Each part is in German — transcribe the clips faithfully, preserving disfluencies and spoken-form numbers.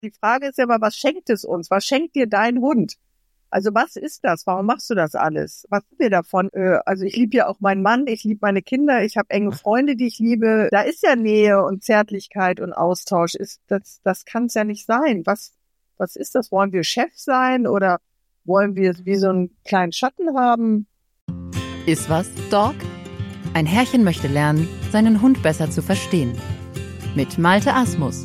Die Frage ist ja mal, was schenkt es uns? Was schenkt dir dein Hund? Also was ist das? Warum machst du das alles? Was ist dir davon? Also ich liebe ja auch meinen Mann, ich liebe meine Kinder, ich habe enge Freunde, die ich liebe. Da ist ja Nähe und Zärtlichkeit und Austausch. Ist das, das kann es ja nicht sein. Was, was ist das? Wollen wir Chef sein oder wollen wir wie so einen kleinen Schatten haben? Ist was, Dog? Ein Herrchen möchte lernen, seinen Hund besser zu verstehen. Mit Malte Asmus.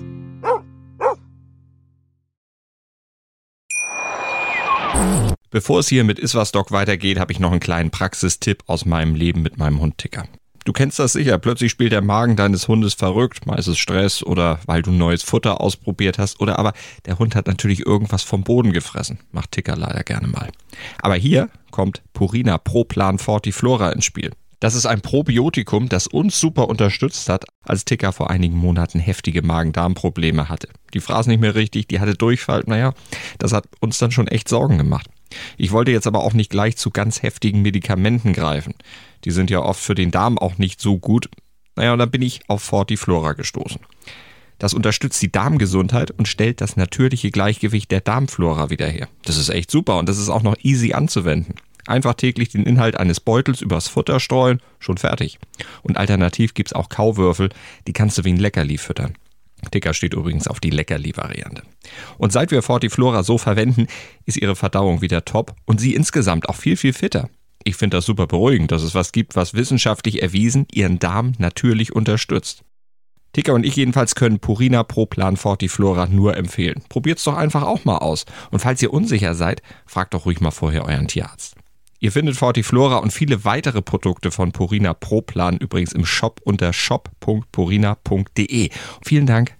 Bevor es hier mit Iswas Dog weitergeht, habe ich noch einen kleinen Praxistipp aus meinem Leben mit meinem Hund Ticker. Du kennst das sicher, plötzlich spielt der Magen deines Hundes verrückt, mal ist es Stress oder weil du neues Futter ausprobiert hast oder aber der Hund hat natürlich irgendwas vom Boden gefressen. Macht Ticker leider gerne mal. Aber hier kommt Purina Pro Plan Fortiflora ins Spiel. Das ist ein Probiotikum, das uns super unterstützt hat, als Ticker vor einigen Monaten heftige Magen-Darm-Probleme hatte. Die fraß nicht mehr richtig, die hatte Durchfall, naja, das hat uns dann schon echt Sorgen gemacht. Ich wollte jetzt aber auch nicht gleich zu ganz heftigen Medikamenten greifen. Die sind ja oft für den Darm auch nicht so gut. Naja, und dann bin ich auf Fortiflora gestoßen. Das unterstützt die Darmgesundheit und stellt das natürliche Gleichgewicht der Darmflora wieder her. Das ist echt super und das ist auch noch easy anzuwenden. Einfach täglich den Inhalt eines Beutels übers Futter streuen, schon fertig. Und alternativ gibt's auch Kauwürfel, die kannst du wie ein Leckerli füttern. Ticker steht übrigens auf die Leckerli-Variante. Und seit wir Fortiflora so verwenden, ist ihre Verdauung wieder top und sie insgesamt auch viel, viel fitter. Ich finde das super beruhigend, dass es was gibt, was wissenschaftlich erwiesen ihren Darm natürlich unterstützt. Ticker und ich jedenfalls können Purina Pro Plan Fortiflora nur empfehlen. Probiert's doch einfach auch mal aus. Und falls ihr unsicher seid, fragt doch ruhig mal vorher euren Tierarzt. Ihr findet Fortiflora und viele weitere Produkte von Purina Pro Plan übrigens im Shop unter shop punkt purina punkt de. Vielen Dank.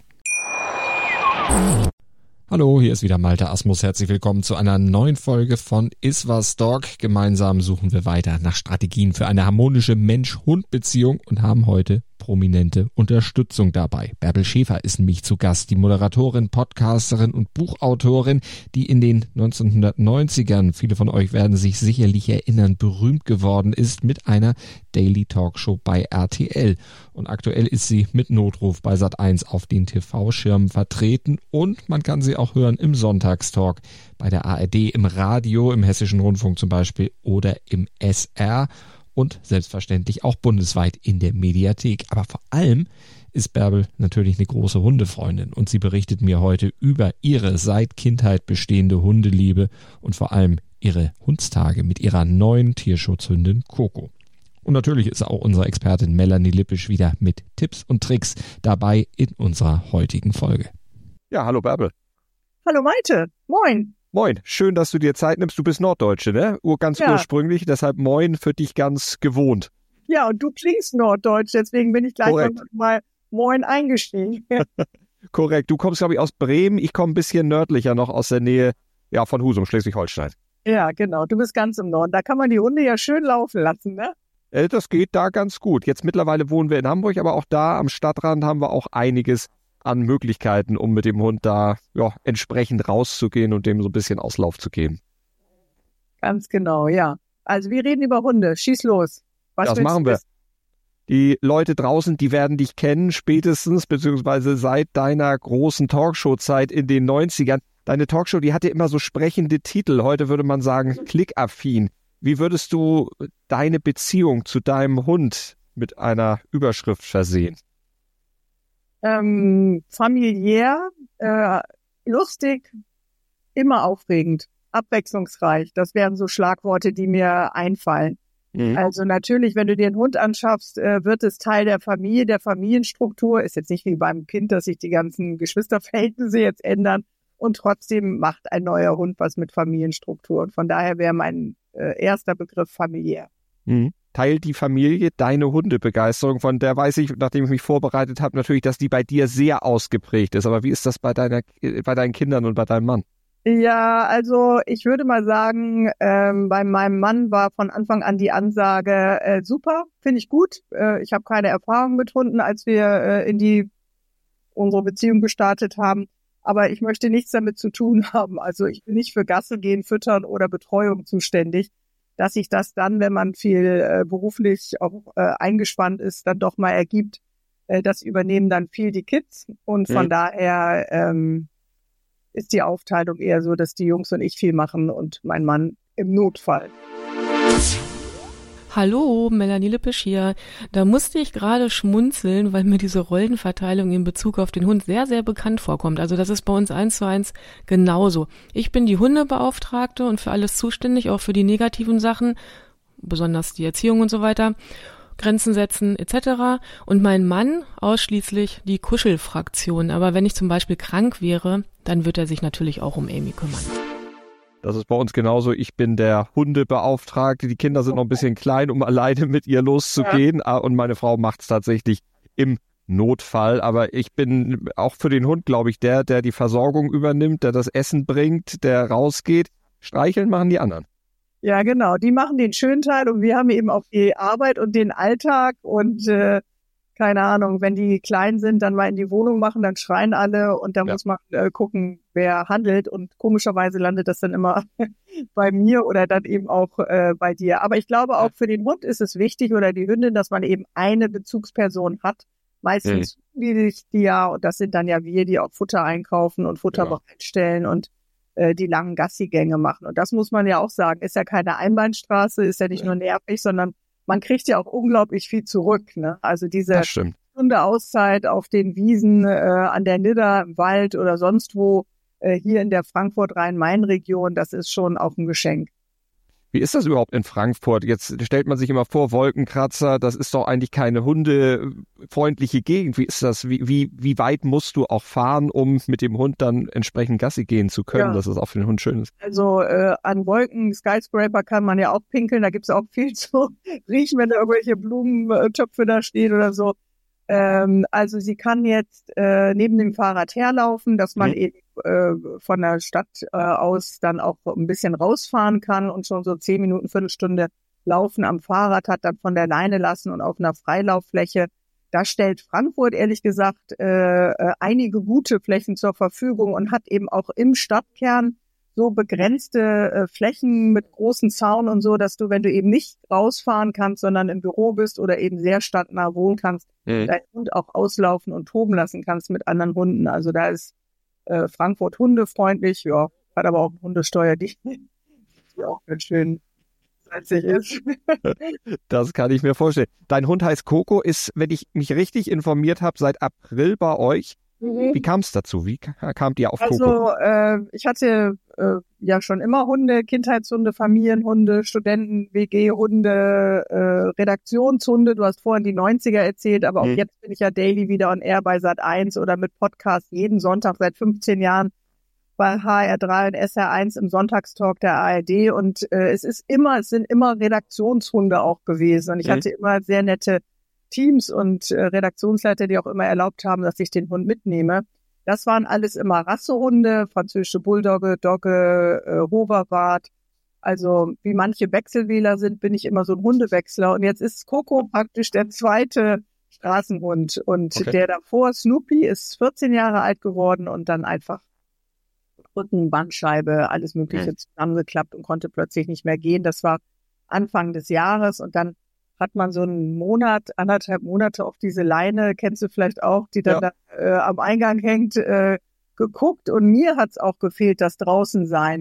Hallo, hier ist wieder Malte Asmus. Herzlich willkommen zu einer neuen Folge von Iswas Dog. Gemeinsam suchen wir weiter nach Strategien für eine harmonische Mensch-Hund-Beziehung und haben heute prominente Unterstützung dabei. Bärbel Schäfer ist nämlich zu Gast, die Moderatorin, Podcasterin und Buchautorin, die in den neunzehnhundertneunzigern, viele von euch werden sich sicherlich erinnern, berühmt geworden ist mit einer Daily Talkshow bei R T L. Und aktuell ist sie mit Notruf bei Sat eins auf den T V-Schirmen vertreten und man kann sie auch hören im Sonntagstalk bei der A R D, im Radio, im Hessischen Rundfunk zum Beispiel oder im S R. Und selbstverständlich auch bundesweit in der Mediathek. Aber vor allem ist Bärbel natürlich eine große Hundefreundin und sie berichtet mir heute über ihre seit Kindheit bestehende Hundeliebe und vor allem ihre Hundstage mit ihrer neuen Tierschutzhündin Coco. Und natürlich ist auch unsere Expertin Melanie Lippisch wieder mit Tipps und Tricks dabei in unserer heutigen Folge. Ja, hallo Bärbel. Hallo Malte, moin. Moin, schön, dass du dir Zeit nimmst. Du bist Norddeutsche, ne? Ur ganz ja. ursprünglich, deshalb moin für dich ganz gewohnt. Ja, und du klingst norddeutsch, deswegen bin ich gleich mal moin eingestiegen. Korrekt, du kommst, glaube ich, aus Bremen. Ich komme ein bisschen nördlicher noch aus der Nähe ja, von Husum, Schleswig-Holstein. Ja, genau, du bist ganz im Norden. Da kann man die Hunde ja schön laufen lassen, ne? Äh, das geht da ganz gut. Jetzt mittlerweile wohnen wir in Hamburg, aber auch da am Stadtrand haben wir auch einiges an Möglichkeiten, um mit dem Hund da ja, entsprechend rauszugehen und dem so ein bisschen Auslauf zu geben. Ganz genau, ja. Also wir reden über Hunde. Schieß los. Was das machen wir. Die Leute draußen, die werden dich kennen, spätestens, beziehungsweise seit deiner großen Talkshow-Zeit in den neunzigern. Deine Talkshow, die hatte immer so sprechende Titel. Heute würde man sagen, klickaffin. Wie würdest du deine Beziehung zu deinem Hund mit einer Überschrift versehen? Ähm, familiär, äh, lustig, immer aufregend, abwechslungsreich. Das wären so Schlagworte, die mir einfallen. Mhm. Also natürlich, wenn du dir einen Hund anschaffst, äh, wird es Teil der Familie, der Familienstruktur. Ist jetzt nicht wie beim Kind, dass sich die ganzen Geschwisterverhältnisse jetzt ändern. Und trotzdem macht ein neuer Hund was mit Familienstruktur. Und von daher wäre mein äh, erster Begriff familiär. Mhm. Teilt die Familie deine Hundebegeisterung? Von der weiß ich, nachdem ich mich vorbereitet habe, natürlich, dass die bei dir sehr ausgeprägt ist. Aber wie ist das bei deiner, bei deinen Kindern und bei deinem Mann? Ja, also ich würde mal sagen, ähm, bei meinem Mann war von Anfang an die Ansage, äh, super, finde ich gut. Äh, ich habe keine Erfahrung mit Hunden, als wir äh, in die unsere Beziehung gestartet haben. Aber ich möchte nichts damit zu tun haben. Also ich bin nicht für Gasse gehen, Füttern oder Betreuung zuständig. Dass sich das dann, wenn man viel äh, beruflich auch äh, eingespannt ist, dann doch mal ergibt. Äh, das übernehmen dann viel die Kids und von mhm. daher, ähm, ist die Aufteilung eher so, dass die Jungs und ich viel machen und mein Mann im Notfall. Hallo, Melanie Lippisch hier. Da musste ich gerade schmunzeln, weil mir diese Rollenverteilung in Bezug auf den Hund sehr, sehr bekannt vorkommt. Also das ist bei uns eins zu eins genauso. Ich bin die Hundebeauftragte und für alles zuständig, auch für die negativen Sachen, besonders die Erziehung und so weiter, Grenzen setzen et cetera. Und mein Mann ausschließlich die Kuschelfraktion. Aber wenn ich zum Beispiel krank wäre, dann wird er sich natürlich auch um Amy kümmern. Das ist bei uns genauso. Ich bin der Hundebeauftragte. Die Kinder sind noch ein bisschen klein, um alleine mit ihr loszugehen. Ja. Und meine Frau macht es tatsächlich im Notfall. Aber ich bin auch für den Hund, glaube ich, der, der die Versorgung übernimmt, der das Essen bringt, der rausgeht. Streicheln machen die anderen. Ja, genau. Die machen den schönen Teil und wir haben eben auch die Arbeit und den Alltag und äh, keine Ahnung, wenn die klein sind, dann mal in die Wohnung machen, dann schreien alle und dann ja. muss man äh, gucken, wer handelt und komischerweise landet das dann immer bei mir oder dann eben auch äh, bei dir. Aber ich glaube auch für den Hund ist es wichtig oder die Hündin, dass man eben eine Bezugsperson hat. Meistens mhm. die sich die ja, und das sind dann ja wir, die auch Futter einkaufen und Futter ja. bereitstellen und äh, die langen Gassigänge machen. Und das muss man ja auch sagen, ist ja keine Einbahnstraße, ist ja nicht ja. nur nervig, sondern man kriegt ja auch unglaublich viel zurück, ne? Also diese Stunde Auszeit auf den Wiesen, äh, an der Nidda, im Wald oder sonst wo, äh, hier in der Frankfurt-Rhein-Main-Region, das ist schon auch ein Geschenk. Wie ist das überhaupt in Frankfurt? Jetzt stellt man sich immer vor, Wolkenkratzer, das ist doch eigentlich keine hundefreundliche Gegend. Wie ist das? Wie, wie, wie weit musst du auch fahren, um mit dem Hund dann entsprechend Gassi gehen zu können, ja. dass es auch für den Hund schön ist? Also äh, an Wolken, Skyscraper kann man ja auch pinkeln, da gibt's auch viel zu riechen, wenn da irgendwelche Blumentöpfe da stehen oder so. Ähm, also sie kann jetzt äh, neben dem Fahrrad herlaufen, dass man mhm. eben äh, von der Stadt äh, aus dann auch ein bisschen rausfahren kann und schon so zehn Minuten, Viertelstunde Laufen am Fahrrad hat, dann von der Leine lassen und auf einer Freilauffläche. Da stellt Frankfurt ehrlich gesagt äh, äh, einige gute Flächen zur Verfügung und hat eben auch im Stadtkern so begrenzte äh, Flächen mit großen Zaun und so, dass du, wenn du eben nicht rausfahren kannst, sondern im Büro bist oder eben sehr stadtnah wohnen kannst, mhm. deinen Hund auch auslaufen und toben lassen kannst mit anderen Hunden. Also da ist äh, Frankfurt hundefreundlich, ja, hat aber auch eine Hundesteuer, die, die auch ganz schön salzig ist. Das kann ich mir vorstellen. Dein Hund heißt Coco, ist, wenn ich mich richtig informiert habe, seit April bei euch. Mhm. Wie kam es dazu? Wie kamt ihr auf also, Coco? Also äh, ich hatte äh, ja schon immer Hunde, Kindheitshunde, Familienhunde, Studenten, W G-Hunde, äh, Redaktionshunde. Du hast vorhin die neunziger erzählt, aber auch mhm. jetzt bin ich ja daily wieder on air bei Sat eins oder mit Podcast jeden Sonntag seit fünfzehn Jahren bei H R drei und S R eins im Sonntagstalk der A R D. Und äh, es ist immer, es sind immer Redaktionshunde auch gewesen. Und ich mhm. hatte immer sehr nette Teams und äh, Redaktionsleiter, die auch immer erlaubt haben, dass ich den Hund mitnehme. Das waren alles immer Rassehunde, französische Bulldogge, Dogge, äh, Hoverwart. Also wie manche Wechselwähler sind, bin ich immer so ein Hundewechsler. Und jetzt ist Coco praktisch der zweite Straßenhund. Und okay. der davor, Snoopy, ist vierzehn Jahre alt geworden und dann einfach Rücken, Bandscheibe, alles Mögliche mhm. zusammengeklappt und konnte plötzlich nicht mehr gehen. Das war Anfang des Jahres und dann hat man so einen Monat, anderthalb Monate auf diese Leine, kennst du vielleicht auch, die dann ja. da, äh, am Eingang hängt, äh, geguckt. Und mir hat's auch gefehlt, das Draußensein.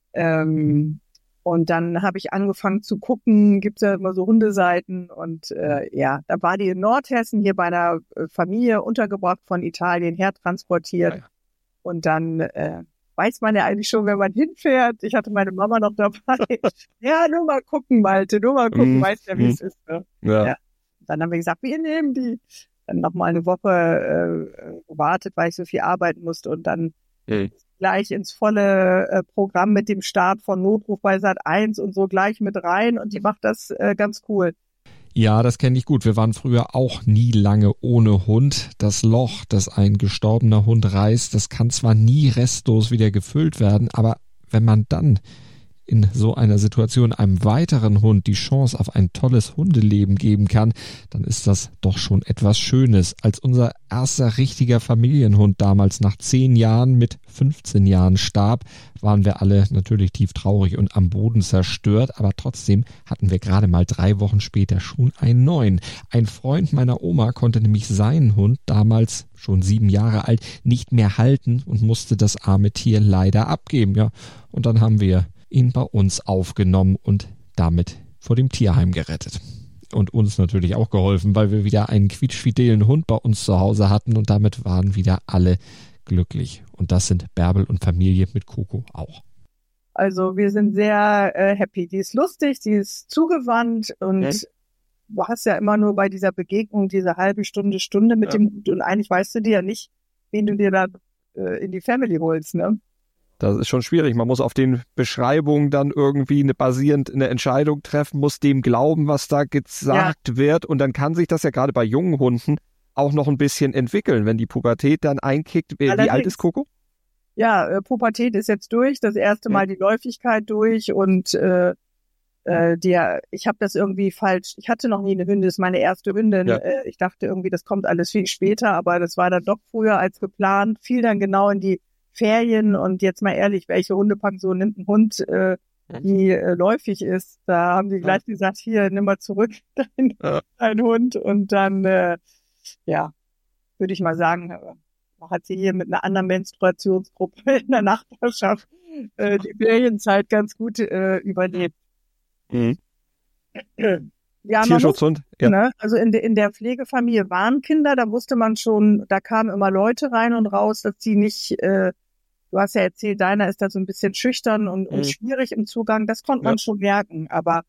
Ähm, und dann habe ich angefangen zu gucken, gibt's ja immer so Hundeseiten. Und äh, ja, da war die in Nordhessen hier bei einer Familie untergebracht, von Italien hertransportiert. Ja. Und dann äh, weiß man ja eigentlich schon, wenn man hinfährt. Ich hatte meine Mama noch dabei. Ja, nur mal gucken, Malte, nur mal gucken, mm. weißt ja, wie mm. es ist. Ne? Ja. Ja. Dann haben wir gesagt, wir nehmen die. Dann noch mal eine Woche äh, gewartet, weil ich so viel arbeiten musste und dann mm. gleich ins volle äh, Programm mit dem Start von Notruf bei Sat eins und so gleich mit rein und die macht das äh, ganz cool. Ja, das kenne ich gut. Wir waren früher auch nie lange ohne Hund. Das Loch, das ein gestorbener Hund reißt, das kann zwar nie restlos wieder gefüllt werden, aber wenn man dann in so einer Situation einem weiteren Hund die Chance auf ein tolles Hundeleben geben kann, dann ist das doch schon etwas Schönes. Als unser erster richtiger Familienhund damals nach zehn Jahren mit fünfzehn Jahren starb, waren wir alle natürlich tief traurig und am Boden zerstört, aber trotzdem hatten wir gerade mal drei Wochen später schon einen neuen. Ein Freund meiner Oma konnte nämlich seinen Hund, damals schon sieben Jahre alt, nicht mehr halten und musste das arme Tier leider abgeben. Ja, und dann haben wir ihn bei uns aufgenommen und damit vor dem Tierheim gerettet. Und uns natürlich auch geholfen, weil wir wieder einen quietschfidelen Hund bei uns zu Hause hatten und damit waren wieder alle glücklich. Und das sind Bärbel und Familie mit Coco auch. Also wir sind sehr äh, happy. Die ist lustig, die ist zugewandt und mhm. du hast ja immer nur bei dieser Begegnung diese halbe Stunde, Stunde mit ja. dem Hund und eigentlich weißt du dir ja nicht, wen du dir dann äh, in die Family holst, ne? Das ist schon schwierig. Man muss auf den Beschreibungen dann irgendwie eine basierend eine Entscheidung treffen, muss dem glauben, was da gesagt ja. wird. Und dann kann sich das ja gerade bei jungen Hunden auch noch ein bisschen entwickeln, wenn die Pubertät dann einkickt. Wie Allerdings. alt ist Coco? Ja, äh, Pubertät ist jetzt durch. Das erste Mal die Läufigkeit durch und äh, äh, der, ich habe das irgendwie falsch. Ich hatte noch nie eine Hündin, das ist meine erste Hündin. Ja. Äh, ich dachte irgendwie, das kommt alles viel später, aber das war dann doch früher als geplant. Fiel dann genau in die Ferien und jetzt mal ehrlich, welche Hundepension nimmt ein Hund, äh, die äh, läufig ist? Da haben die gleich ja. gesagt, hier, nimm mal zurück dein, ja. dein Hund und dann, äh, ja, würde ich mal sagen, hat sie hier mit einer anderen Menstruationsgruppe in der Nachbarschaft äh, die Ferienzeit ganz gut äh, überlebt. Mhm. Ja, Tierschutzhund, ja. Ne, also in, de, in der Pflegefamilie waren Kinder, da wusste man schon, da kamen immer Leute rein und raus, dass sie nicht, äh, du hast ja erzählt, deiner ist da so ein bisschen schüchtern und, und mhm. schwierig im Zugang, das konnte man ja. schon merken, aber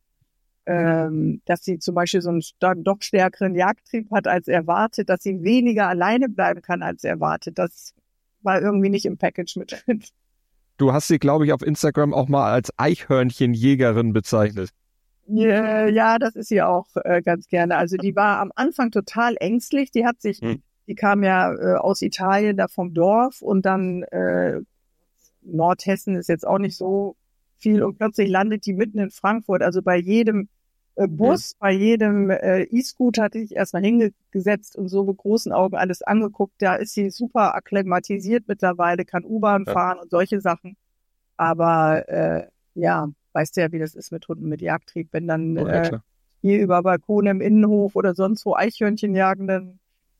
ähm, dass sie zum Beispiel so einen doch stärkeren Jagdtrieb hat als erwartet, dass sie weniger alleine bleiben kann als erwartet, das war irgendwie nicht im Package mit drin. Du hast sie, glaube ich, auf Instagram auch mal als Eichhörnchenjägerin bezeichnet. Ja, ja, das ist sie auch äh, ganz gerne. Also die war am Anfang total ängstlich. Die hat sich, hm. die kam ja äh, aus Italien, da vom Dorf und dann äh, Nordhessen ist jetzt auch nicht so viel und plötzlich landet die mitten in Frankfurt. Also bei jedem äh, Bus, hm. bei jedem äh, E-Scooter hatte ich erstmal hingesetzt und so mit großen Augen alles angeguckt. Da ist sie super akklimatisiert mittlerweile, kann U-Bahn ja. fahren und solche Sachen. Aber äh, ja, weißt du ja, wie das ist mit Hunden mit Jagdtrieb. Wenn dann oh, ja, äh, hier über Balkone im Innenhof oder sonst wo Eichhörnchen jagen, dann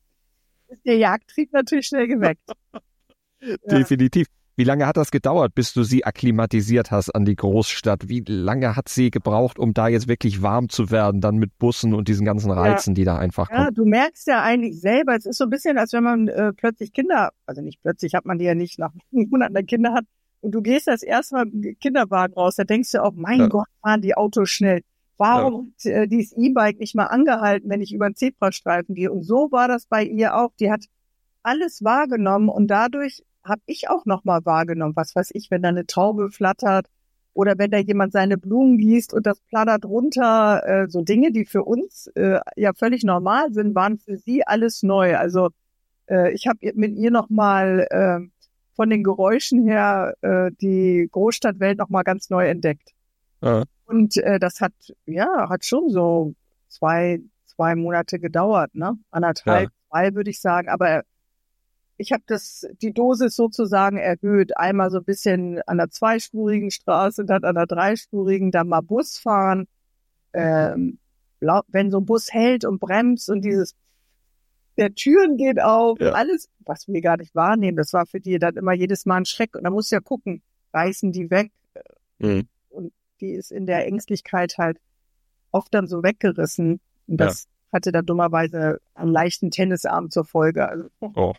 ist der Jagdtrieb natürlich schnell geweckt. Definitiv. Ja. Wie lange hat das gedauert, bis du sie akklimatisiert hast an die Großstadt? Wie lange hat sie gebraucht, um da jetzt wirklich warm zu werden, dann mit Bussen und diesen ganzen Reizen, ja. die da einfach kommen? Ja, du merkst ja eigentlich selber, es ist so ein bisschen, als wenn man äh, plötzlich Kinder, also nicht plötzlich hat man die ja nicht nach Monaten Kinder hat, und du gehst das erste Mal im Kinderwagen raus, da denkst du auch, mein ja. Gott, fahren die Autos schnell. Warum ja. hat äh, dieses E-Bike nicht mal angehalten, wenn ich über einen Zebrastreifen gehe? Und so war das bei ihr auch. Die hat alles wahrgenommen und dadurch habe ich auch nochmal wahrgenommen, was weiß ich, wenn da eine Taube flattert oder wenn da jemand seine Blumen gießt und das plattert runter. Äh, so Dinge, die für uns äh, ja völlig normal sind, waren für sie alles neu. Also äh, ich habe mit ihr nochmal äh, von den Geräuschen her äh, die Großstadtwelt nochmal ganz neu entdeckt. Ja. Und äh, das hat, ja, hat schon so zwei, zwei Monate gedauert, ne? Anderthalb, ja. zwei würde ich sagen. Aber ich habe das, die Dosis sozusagen erhöht. Einmal so ein bisschen an der zweispurigen Straße, dann an der dreispurigen, dann mal Bus fahren. Ähm, wenn so ein Bus hält und bremst und dieses der Türen geht auf, ja. alles, was wir gar nicht wahrnehmen, das war für die dann immer jedes Mal ein Schreck. Und da musst du ja gucken, reißen die weg. Mhm. Und die ist in der Ängstlichkeit halt oft dann so weggerissen. Und das ja. hatte dann dummerweise einen leichten Tennisarm zur Folge. Also, oh.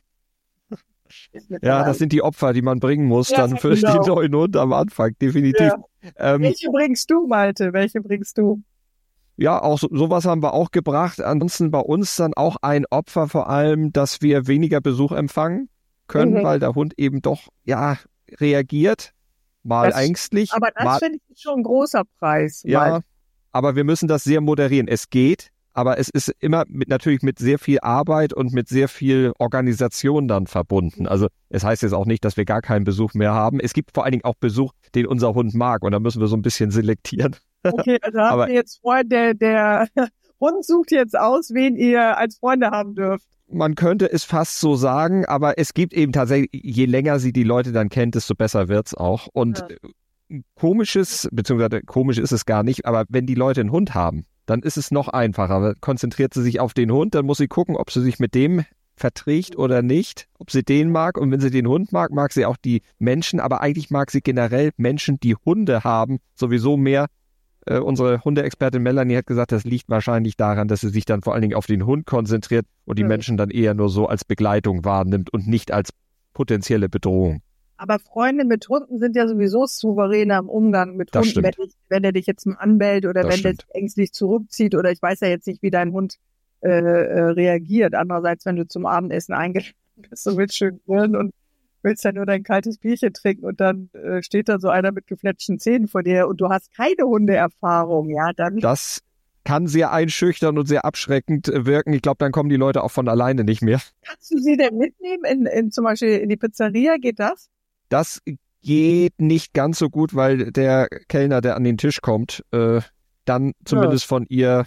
Ja, das sind die Opfer, die man bringen muss, ja, dann für genau. den neuen Hund am Anfang, definitiv. Ja. Ähm, Welche bringst du, Malte? Welche bringst du? Ja, auch so, sowas haben wir auch gebracht. Ansonsten bei uns dann auch ein Opfer vor allem, dass wir weniger Besuch empfangen können, mhm. weil der Hund eben doch, ja, reagiert, mal das, ängstlich. Aber das finde ich schon ein großer Preis. Ja, aber wir müssen das sehr moderieren. Es geht, Aber es ist immer mit, natürlich mit sehr viel Arbeit und mit sehr viel Organisation dann verbunden. Also es heißt jetzt auch nicht, dass wir gar keinen Besuch mehr haben. Es gibt vor allen Dingen auch Besuch, den unser Hund mag und da müssen wir so ein bisschen selektieren. Okay, also habt Aber ihr jetzt Freunde, der, der Hund sucht jetzt aus, wen ihr als Freunde haben dürft. Man könnte es fast so sagen, aber es gibt eben tatsächlich, je länger sie die Leute dann kennt, desto besser wird's auch. Und ja. komisches, beziehungsweise komisch ist es gar nicht, aber wenn die Leute einen Hund haben, dann ist es noch einfacher. Konzentriert sie sich auf den Hund, dann muss sie gucken, ob sie sich mit dem verträgt oder nicht, ob sie den mag. Und wenn sie den Hund mag, mag sie auch die Menschen. Aber eigentlich mag sie generell Menschen, die Hunde haben, sowieso mehr. Äh, unsere Hundeexpertin Melanie hat gesagt, das liegt wahrscheinlich daran, dass sie sich dann vor allen Dingen auf den Hund konzentriert und die mhm. Menschen dann eher nur so als Begleitung wahrnimmt und nicht als potenzielle Bedrohung. Aber Freunde mit Hunden sind ja sowieso souveräner im Umgang mit Das Hunden, wenn, ich, wenn er dich jetzt mal anbellt oder Das wenn stimmt. der sich ängstlich zurückzieht oder ich weiß ja jetzt nicht, wie dein Hund äh, äh, reagiert. Andererseits, wenn du zum Abendessen eingeladen bist, so willst schön grillen und willst ja nur dein kaltes Bierchen trinken und dann äh, steht da so einer mit gefletschten Zähnen vor dir und du hast keine Hundeerfahrung, ja, dann... Das kann sehr einschüchtern und sehr abschreckend wirken. Ich glaube, dann kommen die Leute auch von alleine nicht mehr. Kannst du sie denn mitnehmen in, in zum Beispiel in die Pizzeria, geht das? Das geht nicht ganz so gut, weil der Kellner, der an den Tisch kommt, äh, dann zumindest von ihr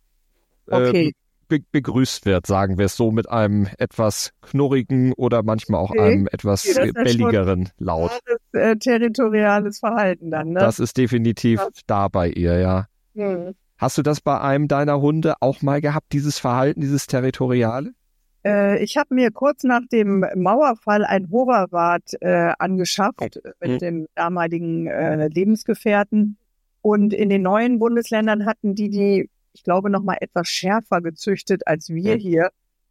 äh, Okay. be- begrüßt wird, sagen wir es so, mit einem etwas knurrigen oder manchmal auch Okay. einem etwas Okay, das ist ja belligeren Laut. Das äh, territoriales Verhalten dann, ne? Das ist definitiv Ja. da bei ihr, ja. Hm. Hast du das bei einem deiner Hunde auch mal gehabt, dieses Verhalten, dieses Territoriale? Äh, ich habe mir kurz nach dem Mauerfall ein Hoverrad äh, angeschafft äh, mit Mhm. dem damaligen äh, Lebensgefährten. Und in den neuen Bundesländern hatten die die, ich glaube, noch mal etwas schärfer gezüchtet als wir Mhm. hier.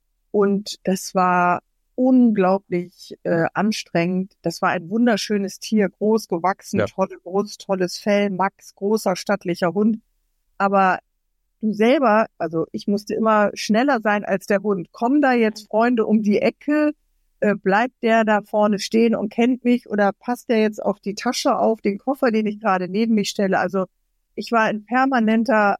Und das war unglaublich äh, anstrengend. Das war ein wunderschönes Tier, groß gewachsen, Ja. tolle Brust, tolles Fell, Max, großer, stattlicher Hund. Aber du selber, also ich musste immer schneller sein als der Hund. Kommen da jetzt Freunde um die Ecke? Äh, bleibt der da vorne stehen und kennt mich? Oder passt der jetzt auf die Tasche auf, den Koffer, den ich gerade neben mich stelle? Also ich war in permanenter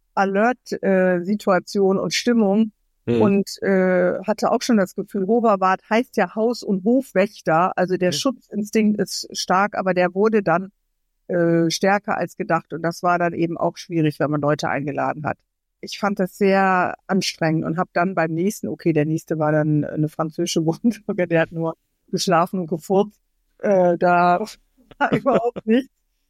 Alert-Situation und Stimmung Mhm. und äh, hatte auch schon das Gefühl, Hoverwart heißt ja Haus- und Hofwächter. Also der Mhm. Schutzinstinkt ist stark, aber der wurde dann äh, stärker als gedacht. Und das war dann eben auch schwierig, wenn man Leute eingeladen hat. Ich fand das sehr anstrengend und habe dann beim nächsten, okay, der nächste war dann eine französische Bulldogge, der hat nur geschlafen und gefurzt. Äh, da war überhaupt nichts.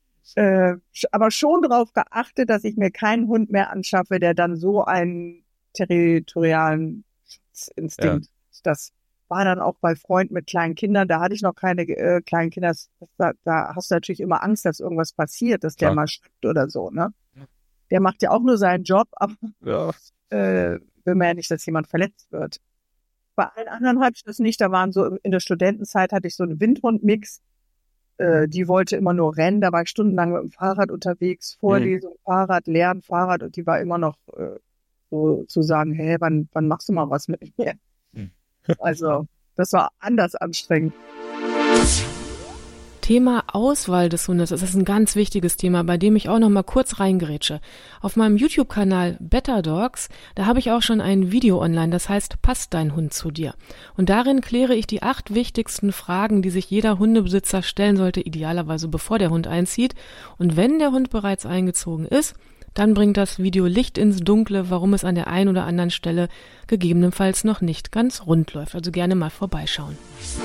Äh, aber schon darauf geachtet, dass ich mir keinen Hund mehr anschaffe, der dann so einen territorialen Schutzinstinkt. Das war dann auch bei Freunden mit kleinen Kindern, da hatte ich noch keine äh, kleinen Kinder, das, da, da hast du natürlich immer Angst, dass irgendwas passiert, dass der Klar. mal stirbt oder so, ne? Der macht ja auch nur seinen Job, aber Ja. äh, will man ja nicht, dass jemand verletzt wird. Bei allen anderen hatte ich das nicht, da waren so, in der Studentenzeit hatte ich so einen Windhund-Mix, äh, die wollte immer nur rennen, da war ich stundenlang mit dem Fahrrad unterwegs, Vorlesung, Fahrrad, Lernen, Fahrrad und die war immer noch äh, so zu sagen, hey, wann, wann machst du mal was mit mir? Also, das war anders anstrengend. Thema Auswahl des Hundes, das ist ein ganz wichtiges Thema, bei dem ich auch noch mal kurz reingrätsche. Auf meinem YouTube-Kanal Better Dogs, da habe ich auch schon ein Video online, das heißt, passt dein Hund zu dir? Und darin kläre ich die acht wichtigsten Fragen, die sich jeder Hundebesitzer stellen sollte, idealerweise bevor der Hund einzieht. Und wenn der Hund bereits eingezogen ist, dann bringt das Video Licht ins Dunkle, warum es an der einen oder anderen Stelle gegebenenfalls noch nicht ganz rund läuft. Also gerne mal vorbeischauen.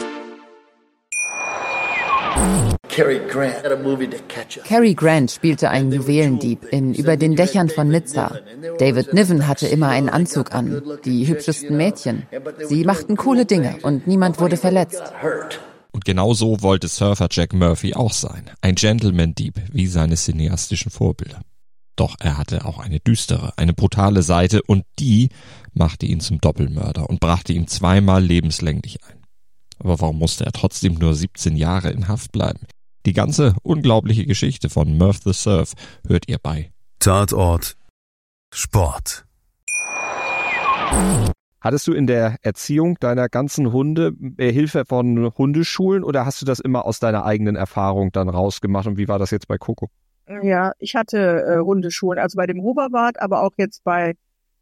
Cary Grant had a movie to catch us. Cary Grant spielte einen Juwelendieb in Über den Dächern von Nizza. David Niven hatte immer einen Anzug an, die hübschesten Mädchen. Sie machten coole Dinge und niemand wurde verletzt. Und genau so wollte Surfer Jack Murphy auch sein. Ein Gentleman-Dieb, wie seine cineastischen Vorbilder. Doch er hatte auch eine düstere, eine brutale Seite und die machte ihn zum Doppelmörder und brachte ihn zweimal lebenslänglich ein. Aber warum musste er trotzdem nur siebzehn Jahre in Haft bleiben? Die ganze unglaubliche Geschichte von Murph the Surf hört ihr bei Tatort Sport. Hattest du in der Erziehung deiner ganzen Hunde äh, Hilfe von Hundeschulen oder hast du das immer aus deiner eigenen Erfahrung dann rausgemacht und wie war das jetzt bei Coco? Ja, ich hatte äh, Hundeschulen, also bei dem Hoverwart, aber auch jetzt bei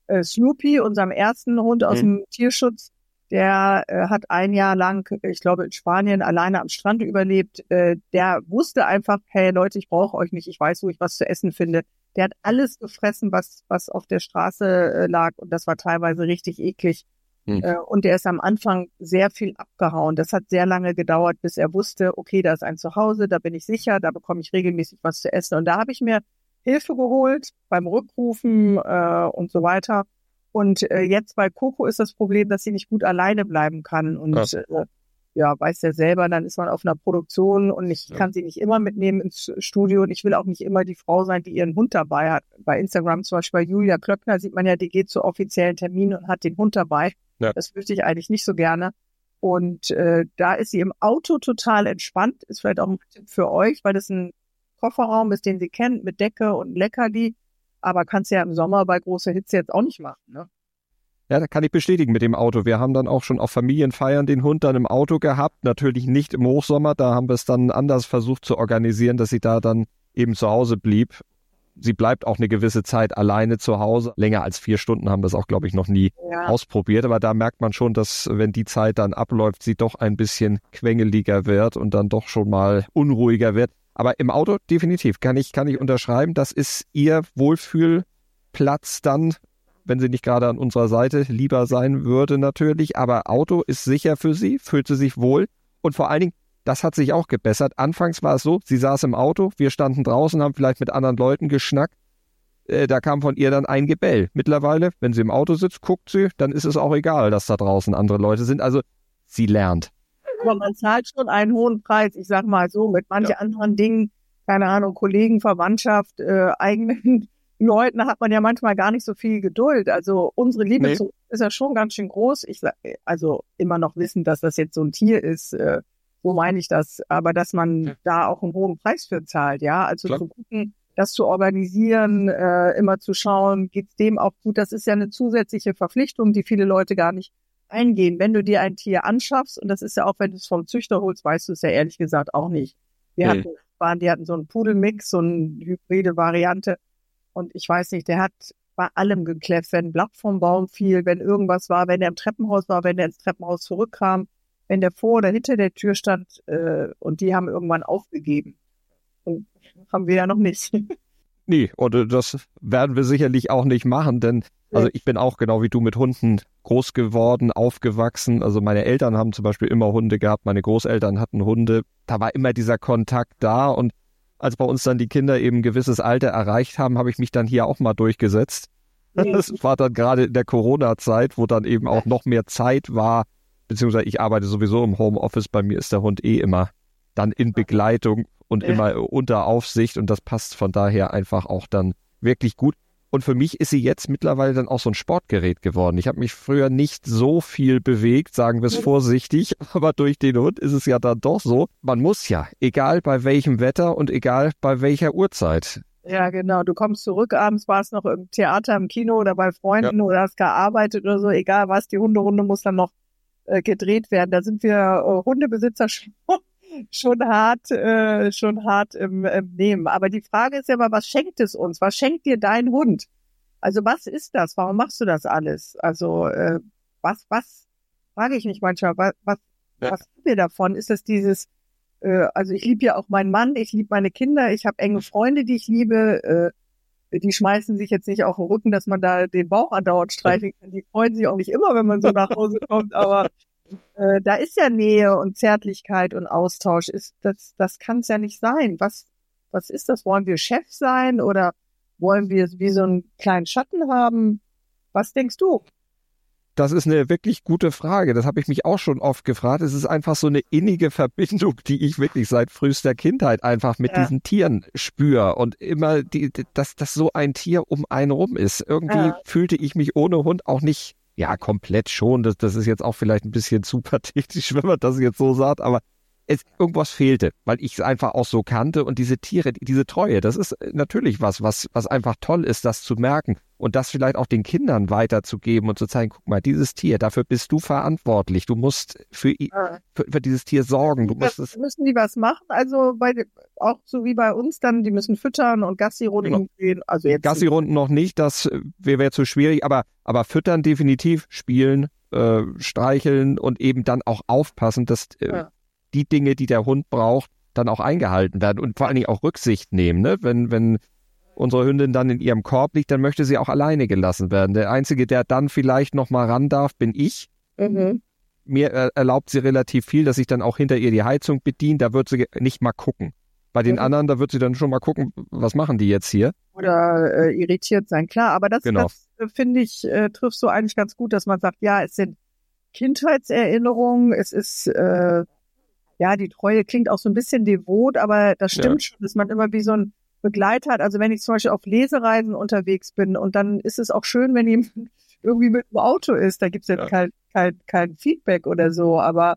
äh, Snoopy, unserem ersten Hund aus Mhm. dem Tierschutz, der äh, hat ein Jahr lang, ich glaube in Spanien, alleine am Strand überlebt. Äh, der wusste einfach, hey Leute, ich brauche euch nicht, ich weiß, wo ich was zu essen finde. Der hat alles gefressen, was was auf der Straße äh, lag, und das war teilweise richtig eklig. Mhm. Äh, und der ist am Anfang sehr viel abgehauen. Das hat sehr lange gedauert, bis er wusste, okay, da ist ein Zuhause, da bin ich sicher, da bekomme ich regelmäßig was zu essen. Und da habe ich mir Hilfe geholt beim Rückrufen äh, und so weiter. Und äh, jetzt bei Coco ist das Problem, dass sie nicht gut alleine bleiben kann. Und Ja. äh, ja, weiß ja selber, dann ist man auf einer Produktion und ich Ja. kann sie nicht immer mitnehmen ins Studio. Und ich will auch nicht immer die Frau sein, die ihren Hund dabei hat. Bei Instagram zum Beispiel bei Julia Klöckner sieht man ja, die geht zu offiziellen Terminen und hat den Hund dabei. Ja. Das möchte ich eigentlich nicht so gerne. Und äh, da ist sie im Auto total entspannt. Ist vielleicht auch ein Tipp für euch, weil das ein Kofferraum ist, den sie kennt, mit Decke und Leckerli. Aber kannst ja im Sommer bei großer Hitze jetzt auch nicht machen, ne? Ja, da kann ich bestätigen mit dem Auto. Wir haben dann auch schon auf Familienfeiern den Hund dann im Auto gehabt. Natürlich nicht im Hochsommer. Da haben wir es dann anders versucht zu organisieren, dass sie da dann eben zu Hause blieb. Sie bleibt auch eine gewisse Zeit alleine zu Hause. Länger als vier Stunden haben wir es auch, glaube ich, noch nie Ja. ausprobiert. Aber da merkt man schon, dass, wenn die Zeit dann abläuft, sie doch ein bisschen quengeliger wird und dann doch schon mal unruhiger wird. Aber im Auto definitiv kann ich, kann ich unterschreiben. Das ist ihr Wohlfühlplatz dann, wenn sie nicht gerade an unserer Seite lieber sein würde natürlich. Aber Auto ist sicher für sie, fühlt sie sich wohl. Und vor allen Dingen, das hat sich auch gebessert. Anfangs war es so, sie saß im Auto, wir standen draußen, haben vielleicht mit anderen Leuten geschnackt. Äh, da kam von ihr dann ein Gebell. Mittlerweile, wenn sie im Auto sitzt, guckt sie, dann ist es auch egal, dass da draußen andere Leute sind. Also sie lernt. Aber man zahlt schon einen hohen Preis, ich sag mal so, mit manchen Ja. anderen Dingen, keine Ahnung, Kollegen, Verwandtschaft, äh, eigenen Leuten hat man ja manchmal gar nicht so viel Geduld. Also unsere Liebe Nee. zu ist ja schon ganz schön groß. Ich sag, also immer noch wissen, dass das jetzt so ein Tier ist, äh, so meine ich das, aber dass man Ja. da auch einen hohen Preis für zahlt, ja. Also Klar. zu gucken, das zu organisieren, äh, immer zu schauen, geht's dem auch gut, das ist ja eine zusätzliche Verpflichtung, die viele Leute gar nicht eingehen. Wenn du dir ein Tier anschaffst, und das ist ja auch, wenn du es vom Züchter holst, weißt du es ja ehrlich gesagt auch nicht. Wir Nee. hatten, waren, die hatten so einen Pudelmix, so eine hybride Variante, und ich weiß nicht, der hat bei allem gekläfft, wenn ein Blatt vom Baum fiel, wenn irgendwas war, wenn er im Treppenhaus war, wenn er ins Treppenhaus zurückkam, wenn der vor oder hinter der Tür stand, äh, und die haben irgendwann aufgegeben. Und haben wir ja noch nicht. Nee, und das werden wir sicherlich auch nicht machen, denn also ich bin auch genau wie du mit Hunden groß geworden, aufgewachsen. Also meine Eltern haben zum Beispiel immer Hunde gehabt, meine Großeltern hatten Hunde. Da war immer dieser Kontakt da, und als bei uns dann die Kinder eben ein gewisses Alter erreicht haben, habe ich mich dann hier auch mal durchgesetzt. Das war dann gerade in der Corona-Zeit, wo dann eben auch noch mehr Zeit war, beziehungsweise ich arbeite sowieso im Homeoffice, bei mir ist der Hund eh immer dann in Begleitung und Ja. immer unter Aufsicht, und das passt von daher einfach auch dann wirklich gut. Und für mich ist sie jetzt mittlerweile dann auch so ein Sportgerät geworden. Ich habe mich früher nicht so viel bewegt, sagen wir es vorsichtig, aber durch den Hund ist es ja dann doch so, man muss ja, egal bei welchem Wetter und egal bei welcher Uhrzeit. Ja, genau. Du kommst zurück, abends warst noch im Theater, im Kino oder bei Freunden oder hast gearbeitet oder so, egal was, die Hunderunde muss dann noch äh, gedreht werden. Da sind wir äh, Hundebesitzer schon, schon hart, äh, schon hart im, im Nehmen. Aber die Frage ist ja mal, was schenkt es uns? Was schenkt dir dein Hund? Also was ist das? Warum machst du das alles? Also äh, was, was, frage ich mich manchmal, was, was, Ja. was haben wir davon? Ist das dieses, äh, also ich liebe ja auch meinen Mann, ich liebe meine Kinder, ich habe enge Freunde, die ich liebe, äh, die schmeißen sich jetzt nicht auf den Rücken, dass man da den Bauch andauernd streicheln kann. Die freuen sich auch nicht immer, wenn man so nach Hause kommt, aber äh, da ist ja Nähe und Zärtlichkeit und Austausch. Ist das, das kann es ja nicht sein. Was, was ist das? Wollen wir Chef sein oder wollen wir wie so einen kleinen Schatten haben? Was denkst du? Das ist eine wirklich gute Frage. Das habe ich mich auch schon oft gefragt. Es ist einfach so eine innige Verbindung, die ich wirklich seit frühester Kindheit einfach mit Ja. diesen Tieren spüre. Und immer, die, dass, dass so ein Tier um einen rum ist. Irgendwie Ja. fühlte ich mich ohne Hund auch nicht, ja, komplett schon. Das, das ist jetzt auch vielleicht ein bisschen zu pathetisch, wenn man das jetzt so sagt. Aber es, irgendwas fehlte, weil ich es einfach auch so kannte. Und diese Tiere, diese Treue, das ist natürlich was, was, was einfach toll ist, das zu merken. Und das vielleicht auch den Kindern weiterzugeben und zu zeigen, guck mal, dieses Tier, dafür bist du verantwortlich. Du musst für, ja. für, für dieses Tier sorgen. Du musst es müssen die was machen? Also bei, auch so wie bei uns dann, die müssen füttern und Gassi-Runden genau. gehen. Also jetzt Gassi-Runden noch nicht, das wäre wär zu schwierig, aber, aber füttern definitiv, spielen, äh, streicheln und eben dann auch aufpassen, dass äh, ja. die Dinge, die der Hund braucht, dann auch eingehalten werden und vor allen Dingen auch Rücksicht nehmen, ne? Wenn, wenn unsere Hündin dann in ihrem Korb liegt, dann möchte sie auch alleine gelassen werden. Der Einzige, der dann vielleicht noch mal ran darf, bin ich. Mhm. Mir äh, erlaubt sie relativ viel, dass ich dann auch hinter ihr die Heizung bediene. Da wird sie nicht mal gucken. Bei den mhm. anderen, da wird sie dann schon mal gucken, was machen die jetzt hier? Oder äh, irritiert sein, klar. Aber das, genau. das äh, finde ich, äh, triffst du eigentlich ganz gut, dass man sagt, ja, es sind Kindheitserinnerungen, es ist, äh, ja, die Treue klingt auch so ein bisschen devot, aber das stimmt ja. schon, dass man immer wie so ein Begleiter hat. Also wenn ich zum Beispiel auf Lesereisen unterwegs bin und dann ist es auch schön, wenn jemand irgendwie mit dem Auto ist. Da gibt's jetzt ja. kein, kein, kein Feedback oder so, aber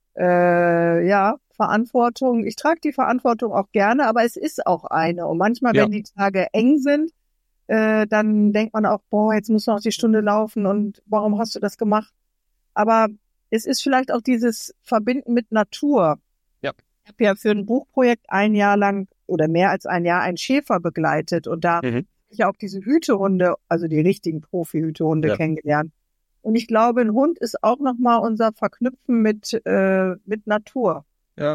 äh, ja, Verantwortung. Ich trage die Verantwortung auch gerne, aber es ist auch eine. Und manchmal, ja. wenn die Tage eng sind, äh, dann denkt man auch, boah, jetzt muss noch die Stunde laufen und warum hast du das gemacht? Aber es ist vielleicht auch dieses Verbinden mit Natur. Ja. Ich habe ja für ein Buchprojekt ein Jahr lang oder mehr als ein Jahr einen Schäfer begleitet und da mhm. habe ich auch diese Hütehunde, also die richtigen Profi-Hütehunde ja. kennengelernt. Und ich glaube, ein Hund ist auch nochmal unser Verknüpfen mit, äh, mit Natur. Ja.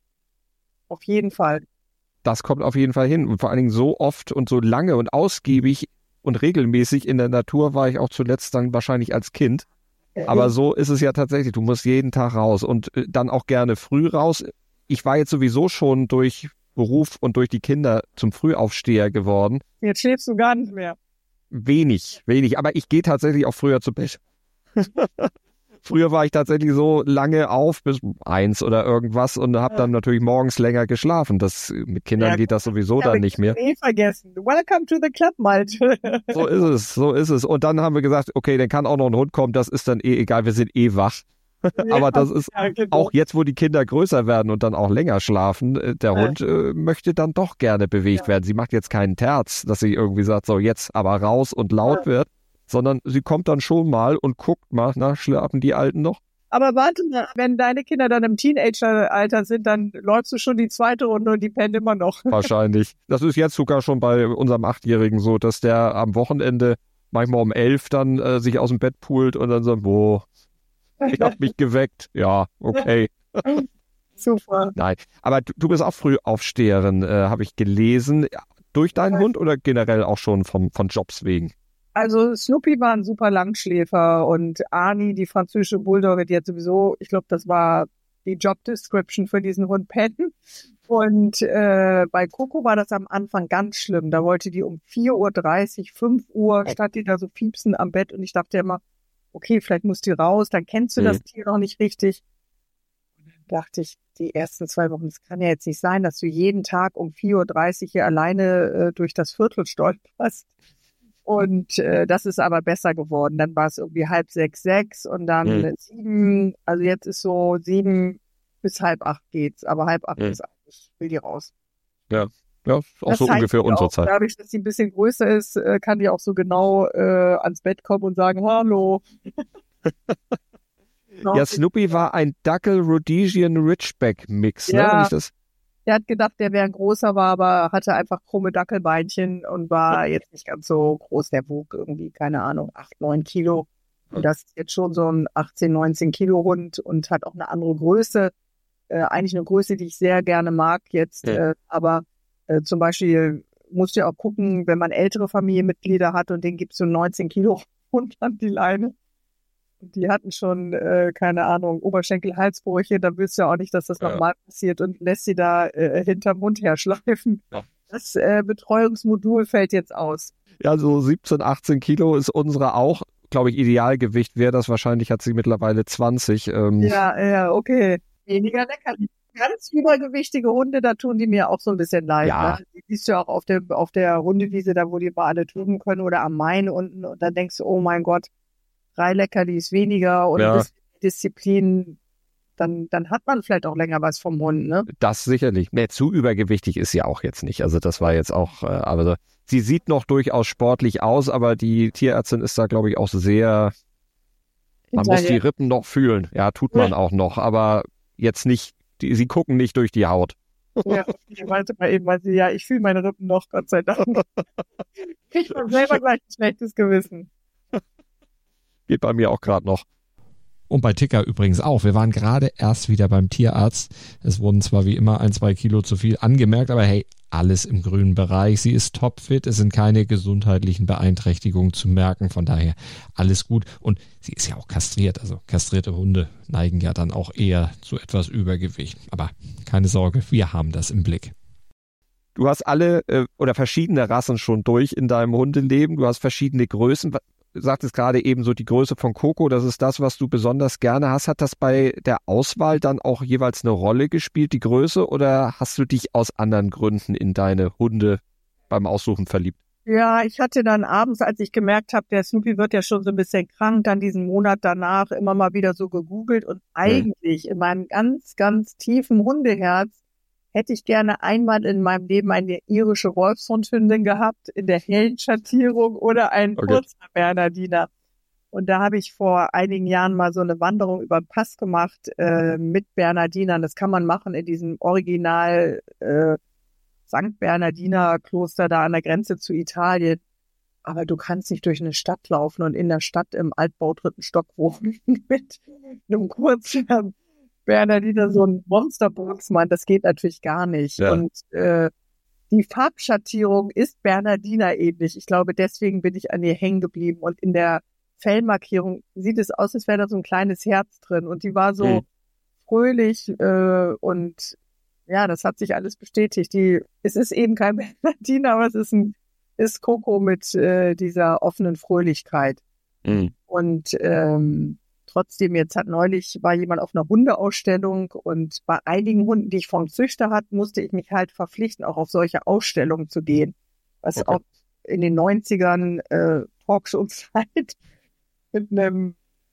Auf jeden Fall. Das kommt auf jeden Fall hin. Und vor allen Dingen so oft und so lange und ausgiebig und regelmäßig in der Natur war ich auch zuletzt dann wahrscheinlich als Kind. Aber so ist es ja tatsächlich. Du musst jeden Tag raus und dann auch gerne früh raus. Ich war jetzt sowieso schon durch Beruf und durch die Kinder zum Frühaufsteher geworden. Jetzt schläfst du gar nicht mehr. Wenig, wenig. Aber ich gehe tatsächlich auch früher zu Bett. Früher war ich tatsächlich so lange auf bis eins oder irgendwas und habe dann natürlich morgens länger geschlafen. Das mit Kindern ja, geht das sowieso dann nicht mehr. Eh vergessen. Welcome to the club, Malte. So ist es, so ist es. Und dann haben wir gesagt, okay, dann kann auch noch ein Hund kommen. Das ist dann eh egal. Wir sind eh wach. Aber das ist ja, genau. auch jetzt, wo die Kinder größer werden und dann auch länger schlafen, der Hund äh, möchte dann doch gerne bewegt ja. werden. Sie macht jetzt keinen Terz, dass sie irgendwie sagt, so jetzt aber raus und laut ja. wird, sondern sie kommt dann schon mal und guckt mal, na, schlafen die Alten noch? Aber warte mal, wenn deine Kinder dann im Teenager-Alter sind, dann läufst du schon die zweite Runde und die pennt immer noch. Wahrscheinlich. Das ist jetzt sogar schon bei unserem Achtjährigen so, dass der am Wochenende manchmal um elf dann äh, sich aus dem Bett pult und dann so, boah, ich hab mich geweckt. Ja, okay. Super. Nein, aber du, du bist auch Frühaufsteherin, äh, habe ich gelesen. Durch deinen ja. Hund oder generell auch schon vom, von Jobs wegen? Also Snoopy war ein super Langschläfer und Arnie, die französische Bulldogge, die hat sowieso, ich glaube, das war die Job Description für diesen Hund pennen. Und äh, bei Coco war das am Anfang ganz schlimm. Da wollte die um vier Uhr dreißig, fünf Uhr, stand die da so piepsen am Bett und ich dachte immer, okay, vielleicht muss die raus, dann kennst du mhm. das Tier noch nicht richtig. Und dann dachte ich, die ersten zwei Wochen, es kann ja jetzt nicht sein, dass du jeden Tag um vier Uhr dreißig hier alleine äh, durch das Viertel stolperst. Und äh, das ist aber besser geworden. Dann war es irgendwie halb sechs, sechs und dann mhm. sieben, also jetzt ist so sieben bis halb acht geht's, aber halb acht mhm. ist eigentlich, will die raus. Ja. Ja, auch das so ungefähr unsere auch, Zeit. Dadurch, dass sie ein bisschen größer ist, kann die auch so genau äh, ans Bett kommen und sagen, hallo. Ja, Snoopy war ein Dackel-Rhodesian-Ridgeback-Mix, ne? Ja, Wenn ich das... der hat gedacht, der wäre ein großer, war, aber hatte einfach krumme Dackelbeinchen und war jetzt nicht ganz so groß. Der wog irgendwie, keine Ahnung, acht, neun Kilo. Und das ist jetzt schon so ein achtzehn, neunzehn Kilo Hund und hat auch eine andere Größe. Äh, eigentlich eine Größe, die ich sehr gerne mag jetzt, ja. äh, aber Äh, zum Beispiel musst du ja auch gucken, wenn man ältere Familienmitglieder hat und denen gibst du neunzehn Kilo Hund an die Leine. Und die hatten schon, äh, keine Ahnung, Oberschenkel-Halsbrüche, dann willst du ja auch nicht, dass das ja. nochmal passiert und lässt sie da äh, hinterm Hund herschleifen. Ja. Das äh, Betreuungsmodul fällt jetzt aus. Ja, so siebzehn, achtzehn Kilo ist unsere auch, glaube ich, Idealgewicht wäre das. Wahrscheinlich hat sie mittlerweile zwanzig. Ähm. Ja, ja, okay. Weniger lecker. Ganz übergewichtige Hunde, da tun die mir auch so ein bisschen leid. Ja. Ne? Die siehst du ja auch auf der, auf der Hundewiese, da wo die mal alle toben können oder am Main unten und dann denkst du, oh mein Gott, drei Leckerlis weniger und ja. Disziplin dann, dann hat man vielleicht auch länger was vom Hund, ne? Das sicherlich. Nee, zu übergewichtig ist sie auch jetzt nicht. Also das war jetzt auch, äh, aber sie sieht noch durchaus sportlich aus, aber die Tierärztin ist da, glaube ich, auch sehr, man muss die Rippen noch fühlen. Ja, tut man auch noch, aber jetzt nicht, die, sie gucken nicht durch die Haut. Ja, ich meinte mal eben, weil sie, ja, ich fühle meine Rippen noch, Gott sei Dank. Kriegt man selber gleich ein schlechtes Gewissen. Geht bei mir auch gerade noch. Und bei Ticker übrigens auch. Wir waren gerade erst wieder beim Tierarzt. Es wurden zwar wie immer ein, zwei Kilo zu viel angemerkt, aber hey, alles im grünen Bereich. Sie ist topfit. Es sind keine gesundheitlichen Beeinträchtigungen zu merken. Von daher alles gut. Und sie ist ja auch kastriert. Also kastrierte Hunde neigen ja dann auch eher zu etwas Übergewicht. Aber keine Sorge, wir haben das im Blick. Du hast alle äh, oder verschiedene Rassen schon durch in deinem Hundeleben. Du hast verschiedene Größen. Du sagtest gerade eben so die Größe von Coco, das ist das, was du besonders gerne hast. Hat das bei der Auswahl dann auch jeweils eine Rolle gespielt, die Größe, oder hast du dich aus anderen Gründen in deine Hunde beim Aussuchen verliebt? Ja, ich hatte dann abends, als ich gemerkt habe, der Snoopy wird ja schon so ein bisschen krank, dann diesen Monat danach immer mal wieder so gegoogelt und eigentlich hm. in meinem ganz, ganz tiefen Hundeherz hätte ich gerne einmal in meinem Leben eine irische Wolfshundhündin gehabt, in der hellen Schattierung oder einen okay. kurzer Bernardiner. Und da habe ich vor einigen Jahren mal so eine Wanderung über den Pass gemacht äh, mit Bernardinern. Das kann man machen in diesem Original äh, Sankt Bernardiner Kloster da an der Grenze zu Italien. Aber du kannst nicht durch eine Stadt laufen und in der Stadt im Altbau dritten Stock wohnen mit einem kurzen Bernardiner, so ein Monsterboxmann, das geht natürlich gar nicht. Ja. Und äh, die Farbschattierung ist Bernardiner ähnlich. Ich glaube, deswegen bin ich an ihr hängen geblieben. Und in der Fellmarkierung sieht es aus, als wäre da so ein kleines Herz drin. Und die war so mhm. fröhlich äh, und ja, das hat sich alles bestätigt. Die, es ist eben kein Bernardiner, aber es ist ein ist Coco mit äh, dieser offenen Fröhlichkeit. Mhm. Und ähm, trotzdem, jetzt hat neulich, war jemand auf einer Hundeausstellung und bei einigen Hunden, die ich vom Züchter hatte, musste ich mich halt verpflichten, auch auf solche Ausstellungen zu gehen. Was okay. auch in den neunzigern äh, Talkshow-Zeit mit einem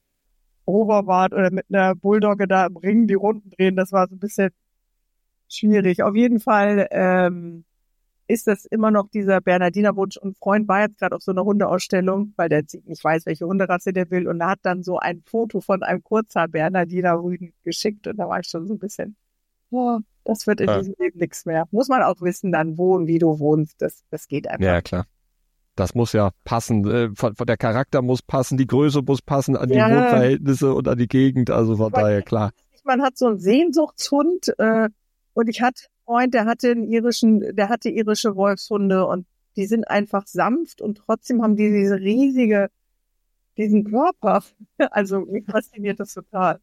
Overwart oder mit einer Bulldogge da im Ring die Runden drehen, das war so ein bisschen schwierig. Auf jeden Fall ähm, ist das immer noch dieser Bernardiner-Wunsch. Und ein Freund war jetzt gerade auf so einer Hundeausstellung, weil der nicht weiß, welche Hunderasse der will, und hat dann so ein Foto von einem Kurzhaar-Bernardiner-Rüden geschickt. Und da war ich schon so ein bisschen, oh, das wird in ja. diesem Leben nichts mehr. Muss man auch wissen, dann wo und wie du wohnst. Das, das geht einfach. Ja, klar. Das muss ja passen. Von, von der Charakter muss passen, die Größe muss passen an die ja. Wohnverhältnisse und an die Gegend. Also von daher klar. Man hat so einen Sehnsuchtshund äh, und ich hatte Freund, der hatte einen irischen, der hatte irische Wolfshunde und die sind einfach sanft und trotzdem haben die diese riesige, diesen Körper. Also mich fasziniert das total.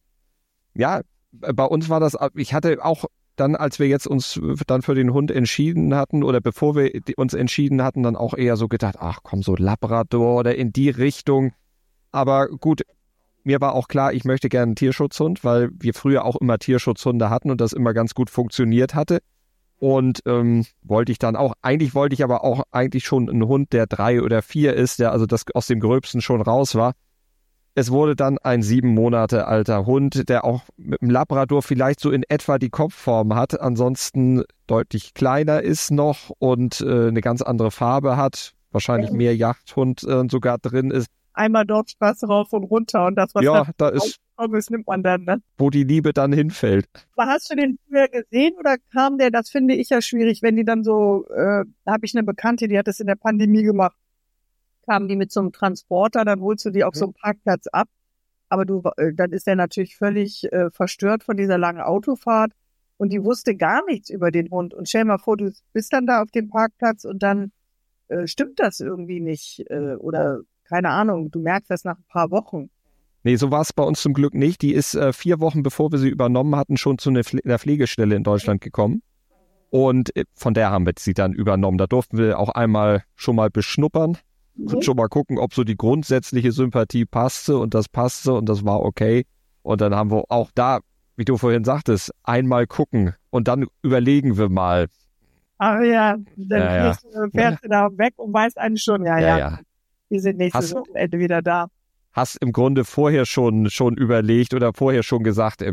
Ja, bei uns war das, ich hatte auch dann, als wir jetzt uns dann für den Hund entschieden hatten oder bevor wir uns entschieden hatten, dann auch eher so gedacht, ach komm, so Labrador oder in die Richtung. Aber gut, mir war auch klar, ich möchte gerne einen Tierschutzhund, weil wir früher auch immer Tierschutzhunde hatten und das immer ganz gut funktioniert hatte. Und ähm, wollte ich dann auch, eigentlich wollte ich aber auch eigentlich schon einen Hund, der drei oder vier ist, der also das aus dem Gröbsten schon raus war. Es wurde dann ein sieben Monate alter Hund, der auch mit dem Labrador vielleicht so in etwa die Kopfform hat, ansonsten deutlich kleiner ist noch und äh, eine ganz andere Farbe hat, wahrscheinlich mehr Jagdhund äh, sogar drin ist. Einmal Dorfstraße rauf und runter und das, was ja, da ist, ist, nimmt man dann, ne? Wo die Liebe dann hinfällt. Aber hast du den früher gesehen oder kam der, das finde ich ja schwierig, wenn die dann so, äh, da habe ich eine Bekannte, die hat das in der Pandemie gemacht, kamen die mit so einem Transporter, dann holst du die auf so einem Parkplatz ab, aber du, äh, dann ist der natürlich völlig äh, verstört von dieser langen Autofahrt und die wusste gar nichts über den Hund und stell mal vor, du bist dann da auf dem Parkplatz und dann äh, stimmt das irgendwie nicht äh, oder keine Ahnung, du merkst das nach ein paar Wochen. Nee, so war es bei uns zum Glück nicht. Die ist äh, vier Wochen, bevor wir sie übernommen hatten, schon zu einer, Pfle- einer Pflegestelle in Deutschland gekommen. Und äh, von der haben wir sie dann übernommen. Da durften wir auch einmal schon mal beschnuppern mhm. und schon mal gucken, ob so die grundsätzliche Sympathie passte. Und das passte und das war okay. Und dann haben wir auch da, wie du vorhin sagtest, einmal gucken und dann überlegen wir mal. Ach ja, dann ja, ja. fährst du da weg und weißt eigentlich schon, ja, ja. ja. ja. Wir sind nächstes Wochenende wieder da. Hast im Grunde vorher schon schon überlegt oder vorher schon gesagt, im,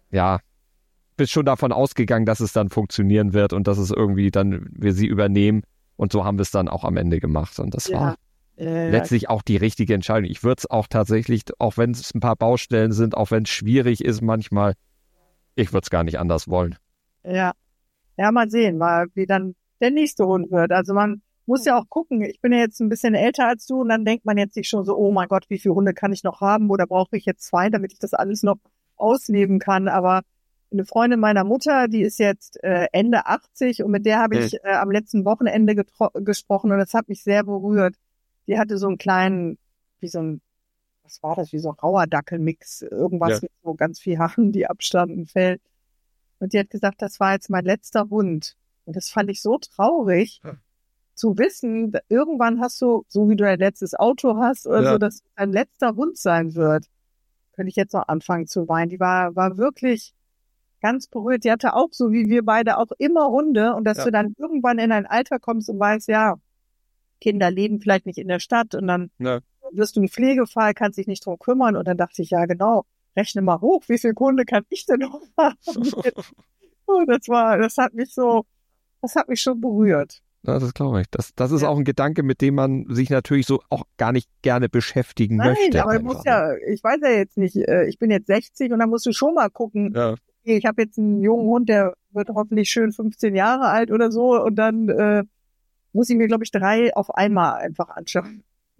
ja, bist schon davon ausgegangen, dass es dann funktionieren wird und dass es irgendwie dann wir sie übernehmen. Und so haben wir es dann auch am Ende gemacht. Und das Ja. war Äh, letztlich auch die richtige Entscheidung. Ich würde es auch tatsächlich, auch wenn es ein paar Baustellen sind, auch wenn es schwierig ist manchmal, ich würde es gar nicht anders wollen. Ja. Ja, mal sehen, mal, wie dann der nächste Hund wird. Also man muss ja auch gucken. Ich bin ja jetzt ein bisschen älter als du und dann denkt man jetzt nicht schon so, oh mein Gott, wie viele Hunde kann ich noch haben oder brauche ich jetzt zwei, damit ich das alles noch ausleben kann. Aber eine Freundin meiner Mutter, die ist jetzt äh, Ende achtzig und mit der habe ich äh, am letzten Wochenende getro- gesprochen und das hat mich sehr berührt. Die hatte so einen kleinen, wie so ein, was war das, wie so ein Rauerdackelmix, irgendwas Ja. mit so ganz viel Haaren, die abstanden, Fell. Und die hat gesagt, das war jetzt mein letzter Hund. Und das fand ich so traurig, Ja. zu wissen, da- irgendwann hast du, so wie du dein letztes Auto hast oder Ja. so, dass es dein letzter Hund sein wird. Könnte ich jetzt noch anfangen zu weinen. Die war, war wirklich ganz berührt. Die hatte auch, so wie wir beide, auch immer Hunde. Und dass Ja. du dann irgendwann in ein Alter kommst und weißt, ja, Kinder leben vielleicht nicht in der Stadt und dann Ja. wirst du ein Pflegefall, kannst dich nicht drum kümmern. Und dann dachte ich, ja genau, rechne mal hoch, wie viele Hunde kann ich denn noch haben? Oh, das war, das hat mich so, das hat mich schon berührt. Ja, das glaube ich. Das, das ist Ja. auch ein Gedanke, mit dem man sich natürlich so auch gar nicht gerne beschäftigen Nein, möchte. aber du einfach, musst ja, ich weiß ja jetzt nicht, äh, ich bin jetzt sechzig und dann musst du schon mal gucken. ne? Ja. Okay, ich habe jetzt einen jungen Hund, der wird hoffentlich schön fünfzehn Jahre alt oder so und dann äh, muss ich mir, glaube ich, drei auf einmal einfach anschauen.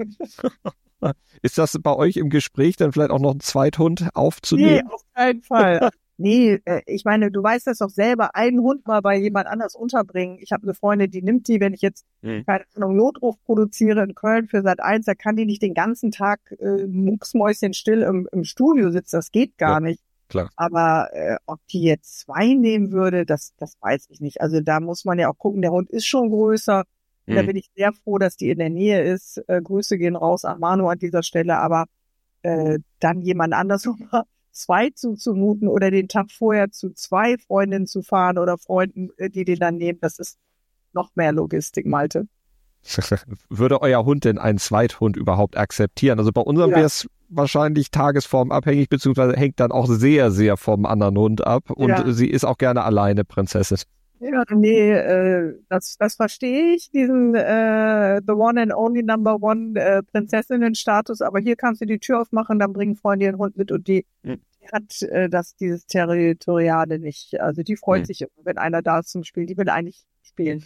Ist das bei euch im Gespräch dann vielleicht auch noch ein Zweithund Nee, aufzunehmen? auf keinen Fall. Nee, äh, ich meine, du weißt das doch selber, einen Hund mal bei jemand anders unterbringen. Ich habe eine Freundin, die nimmt die, wenn ich jetzt, Hm. keine Ahnung, Notruf produziere in Köln für Sat eins, da kann die nicht den ganzen Tag äh, mucksmäuschenstill im, im Studio sitzen, das geht gar Ja, nicht. klar. Aber äh, ob die jetzt zwei nehmen würde, das, das weiß ich nicht. Also da muss man ja auch gucken, der Hund ist schon größer. Und Da Hm. bin ich sehr froh, dass die in der Nähe ist. Äh, Grüße gehen raus an Manu an dieser Stelle, aber äh, dann jemand anders nochmal zwei zuzumuten oder den Tag vorher zu zwei Freundinnen zu fahren oder Freunden, äh, die den dann nehmen, das ist noch mehr Logistik, Malte. Würde euer Hund denn einen Zweithund überhaupt akzeptieren? Also bei unserem Ja. wäre es wahrscheinlich tagesformabhängig, beziehungsweise hängt dann auch sehr, sehr vom anderen Hund ab. Und Ja. sie ist auch gerne alleine Prinzessin. Ja, nee, äh, das, das verstehe ich, diesen äh, The One and Only Number One äh, Prinzessinnen-Status, aber hier kannst du die Tür aufmachen, dann bringen Freunde ihren Hund mit und die, Hm. die hat äh, das, dieses Territoriale nicht. Also die freut Hm. sich immer, wenn einer da ist zum Spielen. Die will eigentlich spielen.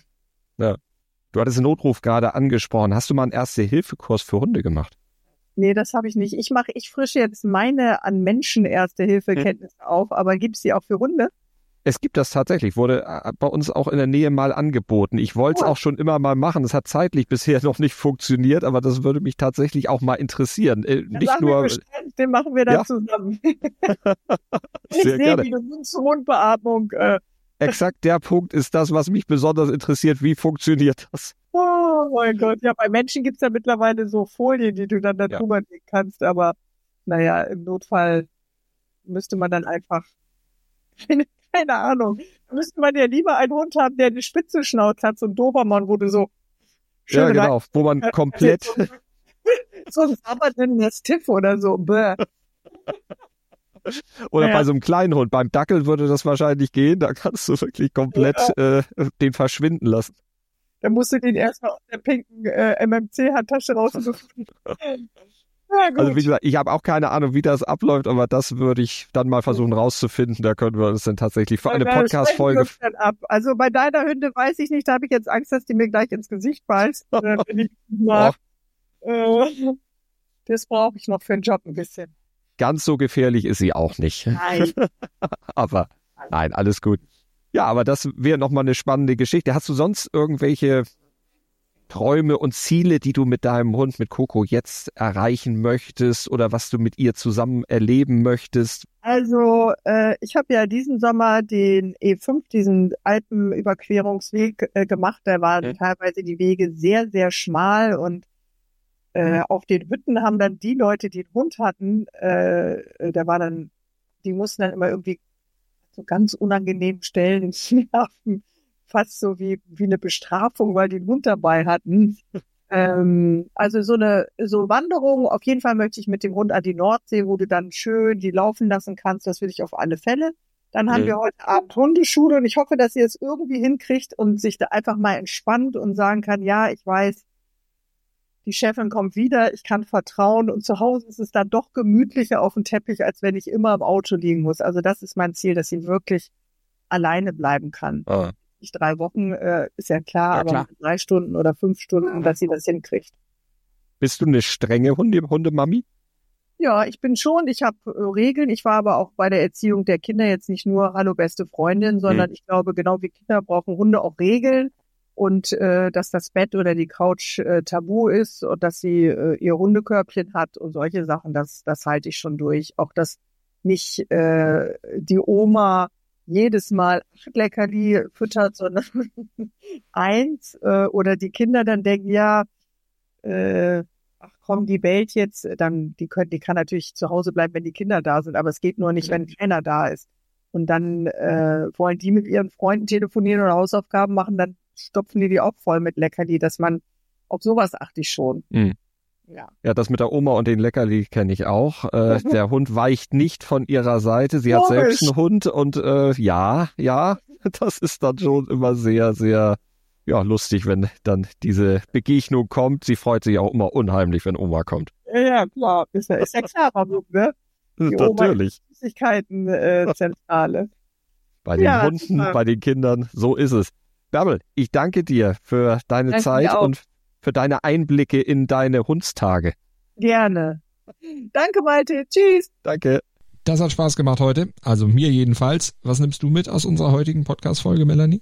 Du hattest den Notruf gerade angesprochen. Hast du mal einen Erste-Hilfe-Kurs für Hunde gemacht? Nee, das habe ich nicht. Ich mache, ich frische jetzt meine an Menschen Erste-Hilfe-Kenntnisse auf, aber gibt's die auch für Hunde? Es gibt das tatsächlich, wurde äh, bei uns auch in der Nähe mal angeboten. Ich wollte es Cool. auch schon immer mal machen. Das hat zeitlich bisher noch nicht funktioniert, aber das würde mich tatsächlich auch mal interessieren. Äh, Dann nicht sagen wir nur, Bescheid, den machen wir dann Ja. zusammen. ich sehr sehe, gerne. wie du Mund-zu-Mund-Beatmung äh, Exakt der Punkt ist das, was mich besonders interessiert. Wie funktioniert das? Oh mein Gott, ja, bei Menschen gibt's ja mittlerweile so Folien, die du dann da Ja. drüber legen kannst, aber naja, im Notfall müsste man dann einfach, keine, keine Ahnung, da müsste man ja lieber einen Hund haben, der eine spitze Schnauze hat, so ein Dobermann, wo du so schön Ja, genau, wo man rein- komplett, so ein sabbernden Mastiff oder so, bäh. oder Ja. bei so einem kleinen Hund, beim Dackel würde das wahrscheinlich gehen, da kannst du wirklich komplett äh, den verschwinden lassen. Da musst du den erstmal aus der pinken äh, M M C-Handtasche raussuchen. Ja, gut. Also wie gesagt, ich habe auch keine Ahnung, wie das abläuft, aber das würde ich dann mal versuchen rauszufinden. Da können wir uns dann tatsächlich für eine Ja, sprechen wir Podcast-Folge. uns dann ab. Also bei deiner Hünde weiß ich nicht, da habe ich jetzt Angst, dass die mir gleich ins Gesicht beißt. Äh, wenn ich mag. Äh, das brauche ich noch für den Job ein bisschen. Ganz so gefährlich ist sie auch nicht. Nein. Aber nein, alles gut. Ja, aber das wäre nochmal eine spannende Geschichte. Hast du sonst irgendwelche Träume und Ziele, die du mit deinem Hund, mit Coco jetzt erreichen möchtest oder was du mit ihr zusammen erleben möchtest? Also äh, ich habe ja diesen Sommer den E fünf, diesen Alpenüberquerungsweg äh, gemacht. Da waren Mhm. teilweise die Wege sehr, sehr schmal und äh, auf den Hütten haben dann die Leute, die einen Hund hatten, äh, da war dann, die mussten dann immer irgendwie so ganz unangenehmen Stellen schlafen, fast so wie wie eine Bestrafung, weil die einen Hund dabei hatten. ähm, also so eine so Wanderung, auf jeden Fall möchte ich mit dem Hund an die Nordsee, wo du dann schön die laufen lassen kannst, das will ich auf alle Fälle. Dann haben Mhm. wir heute Abend Hundeschule und ich hoffe, dass ihr es irgendwie hinkriegt und sich da einfach mal entspannt und sagen kann, ja, ich weiß, die Chefin kommt wieder, ich kann vertrauen und zu Hause ist es dann doch gemütlicher auf dem Teppich, als wenn ich immer im Auto liegen muss. Also das ist mein Ziel, dass sie wirklich alleine bleiben kann. Ah. Nicht drei Wochen, äh, ist ja klar, Ja, aber klar. drei Stunden oder fünf Stunden, dass sie das hinkriegt. Bist du eine strenge Hunde, Hundemami? Ja, ich bin schon, ich habe äh, Regeln. Ich war aber auch bei der Erziehung der Kinder jetzt nicht nur hallo beste Freundin, sondern ich glaube, genau wie Kinder brauchen Hunde auch Regeln und äh, dass das Bett oder die Couch äh, tabu ist und dass sie äh, ihr Hundekörbchen hat und solche Sachen, das das halte ich schon durch. Auch dass nicht äh, die Oma jedes Mal acht Leckerli füttert, sondern eins äh, oder die Kinder dann denken, ja, äh, ach komm, die bellt jetzt, dann die können, die kann natürlich zu Hause bleiben, wenn die Kinder da sind, aber es geht nur nicht, wenn keiner da ist. Und dann äh, wollen die mit ihren Freunden telefonieren oder Hausaufgaben machen, dann stopfen die die auch voll mit Leckerli, dass man, auf sowas achte ich schon. Mhm. Ja. Ja, das mit der Oma und den Leckerli kenne ich auch. Äh, der Hund weicht nicht von ihrer Seite. Sie hat Logisch. selbst einen Hund und äh, ja, ja, das ist dann schon immer sehr, sehr ja lustig, wenn dann diese Begegnung kommt. Sie freut sich auch immer unheimlich, wenn Oma kommt. Ja, ja, klar, ist ja, ist ja klar, warum, ne? Die Oma Natürlich. ist Süßigkeiten-Zentrale. Bei den Ja, Hunden, super. bei den Kindern, so ist es. Bärbel, ich danke dir für deine Danke Zeit dir auch. und für deine Einblicke in deine Hundstage. Gerne. Danke, Malte. Tschüss. Danke. Das hat Spaß gemacht heute, also mir jedenfalls. Was nimmst du mit aus unserer heutigen Podcast-Folge, Melanie?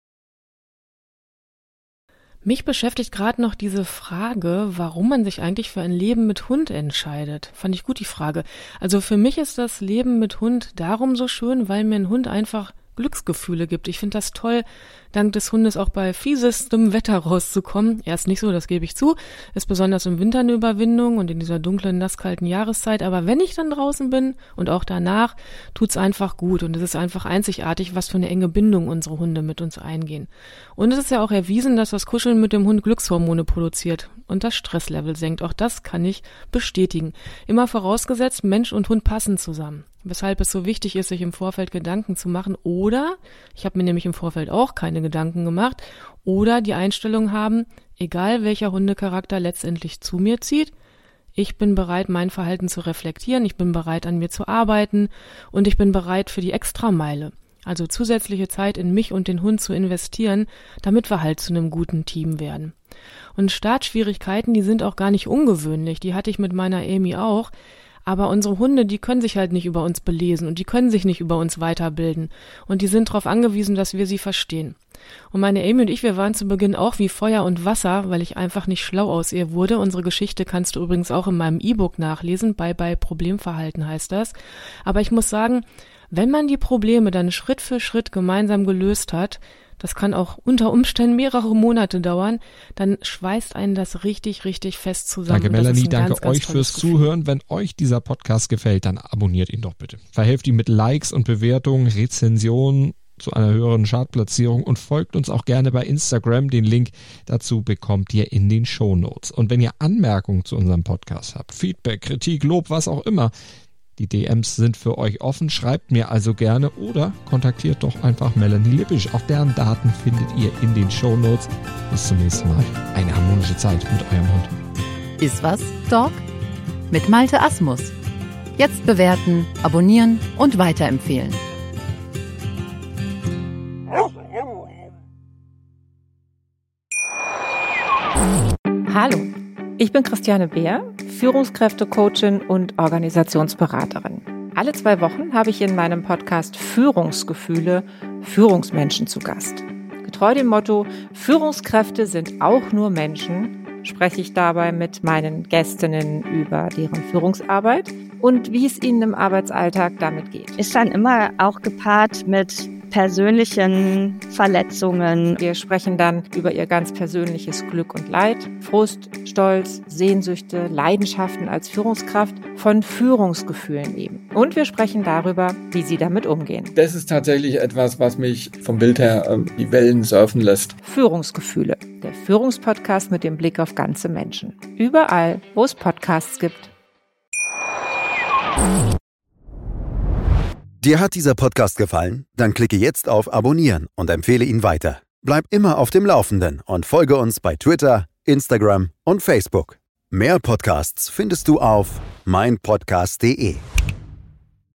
Mich beschäftigt gerade noch diese Frage, warum man sich eigentlich für ein Leben mit Hund entscheidet. Fand ich gut, die Frage. Also für mich ist das Leben mit Hund darum so schön, weil mir ein Hund einfach Glücksgefühle gibt. Ich finde das toll, dank des Hundes auch bei fiesestem Wetter rauszukommen. Er ist nicht so, das gebe ich zu, ist besonders im Winter eine Überwindung und in dieser dunklen, nasskalten Jahreszeit. Aber wenn ich dann draußen bin und auch danach, tut's einfach gut. Und es ist einfach einzigartig, was für eine enge Bindung unsere Hunde mit uns eingehen. Und es ist ja auch erwiesen, dass das Kuscheln mit dem Hund Glückshormone produziert und das Stresslevel senkt. Auch das kann ich bestätigen. Immer vorausgesetzt, Mensch und Hund passen zusammen. Weshalb es so wichtig ist, sich im Vorfeld Gedanken zu machen oder, ich habe mir nämlich im Vorfeld auch keine Gedanken gemacht, oder die Einstellung haben, egal welcher Hundecharakter letztendlich zu mir zieht, ich bin bereit, mein Verhalten zu reflektieren, ich bin bereit, an mir zu arbeiten und ich bin bereit für die Extrameile, also zusätzliche Zeit in mich und den Hund zu investieren, damit wir halt zu einem guten Team werden. Und Startschwierigkeiten, die sind auch gar nicht ungewöhnlich, die hatte ich mit meiner Amy auch. Aber unsere Hunde, die können sich halt nicht über uns belesen und die können sich nicht über uns weiterbilden. Und die sind darauf angewiesen, dass wir sie verstehen. Und meine Amy und ich, wir waren zu Beginn auch wie Feuer und Wasser, weil ich einfach nicht schlau aus ihr wurde. Unsere Geschichte kannst du übrigens auch in meinem E-Book nachlesen. Bye bye Problemverhalten heißt das. Aber ich muss sagen, wenn man die Probleme dann Schritt für Schritt gemeinsam gelöst hat, das kann auch unter Umständen mehrere Monate dauern, dann schweißt einen das richtig, richtig fest zusammen. Danke, Und das ist Melanie, ein danke ganz, ganz euch tolles fürs Gefühl. Zuhören. Wenn euch dieser Podcast gefällt, dann abonniert ihn doch bitte. Verhelft ihm mit Likes und Bewertungen, Rezensionen zu einer höheren Chartplatzierung und folgt uns auch gerne bei Instagram. Den Link dazu bekommt ihr in den Shownotes. Und wenn ihr Anmerkungen zu unserem Podcast habt, Feedback, Kritik, Lob, was auch immer, die D Ms sind für euch offen. Schreibt mir also gerne oder kontaktiert doch einfach Melanie Lippisch. Auch deren Daten findet ihr in den Shownotes. Bis zum nächsten Mal. Eine harmonische Zeit mit eurem Hund. Ist was, Dog? Mit Malte Asmus. Jetzt bewerten, abonnieren und weiterempfehlen. Hallo, ich bin Christiane Beer, Führungskräftecoachin und Organisationsberaterin. Alle zwei Wochen habe ich in meinem Podcast Führungsgefühle Führungsmenschen zu Gast. Getreu dem Motto, Führungskräfte sind auch nur Menschen, spreche ich dabei mit meinen Gästinnen über deren Führungsarbeit und wie es ihnen im Arbeitsalltag damit geht. Ist dann immer auch gepaart mit persönlichen Verletzungen. Wir sprechen dann über ihr ganz persönliches Glück und Leid, Frust, Stolz, Sehnsüchte, Leidenschaften als Führungskraft, von Führungsgefühlen eben. Und wir sprechen darüber, wie sie damit umgehen. Das ist tatsächlich etwas, was mich vom Bild her äh, die Wellen surfen lässt. Führungsgefühle, der Führungspodcast mit dem Blick auf ganze Menschen. Überall, wo es Podcasts gibt. Dir hat dieser Podcast gefallen? Dann klicke jetzt auf Abonnieren und empfehle ihn weiter. Bleib immer auf dem Laufenden und folge uns bei Twitter, Instagram und Facebook. Mehr Podcasts findest du auf meinpodcast punkt de.